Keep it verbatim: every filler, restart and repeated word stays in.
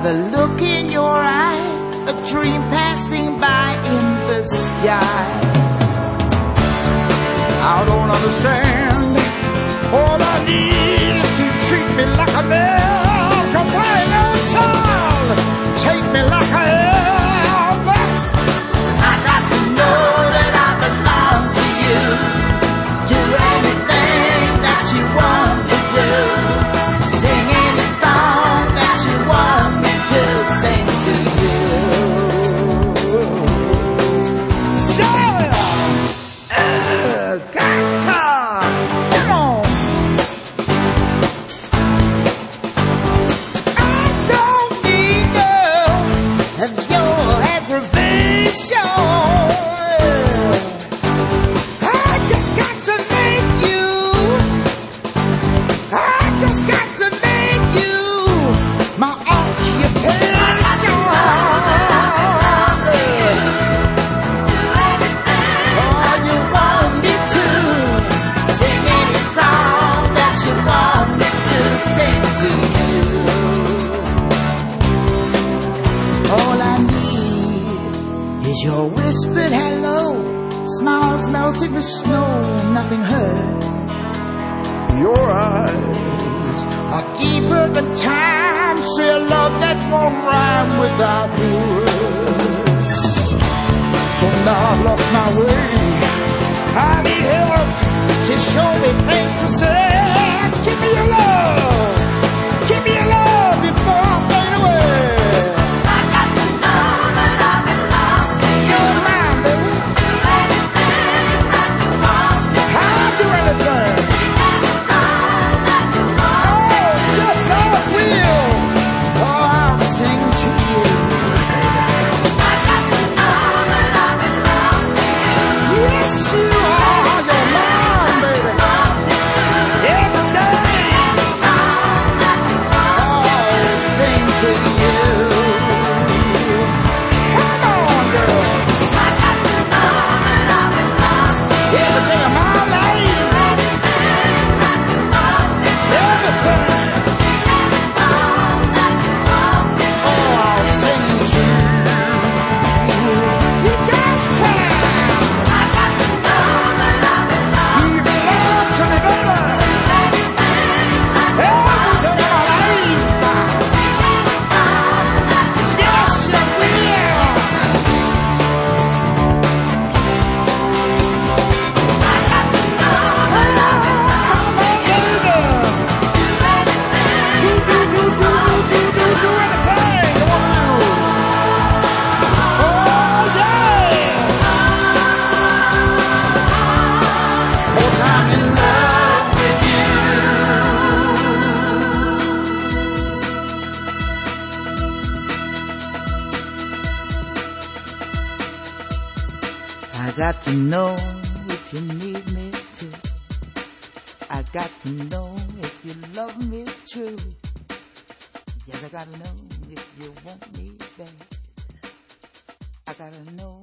the look in your eye, a dream passing by in the sky. I don't understand. All I need is to treat me like a man, 'cause I ain't no child. Take me like I am. I got to know that I belong to you. Do anything that you want to do. Sing any song that you want me to sing to you. Sure! Uh, got to! Come on! I don't need no of your aggravation. I just got to make you. I just got to make you my occupation. Oh, you want me to sing any song that you want me to sing to you. All I need is your whispered hello, smiles melting the snow, nothing hurt. Your eyes are deeper than time, say a love that won't rhyme without words. So now I've lost my way, I need help to show me things to say. Give me your love, give me your love before I fade away. I got to know that I belong to you. You're mine, baby. Do anything that you want me to. I'll do anything. Yes, I will. Oh, I'll sing to you. I got to know that I belong to you. Yes, you are. You're mine, baby. Every day. Oh, I'll sing to you. Come on, girl. I got to know that I belong to you. Every day of my life. Everything. I got to know if you need me to. I got to know if you love me true. Yes, I gotta know if you want me back. I gotta know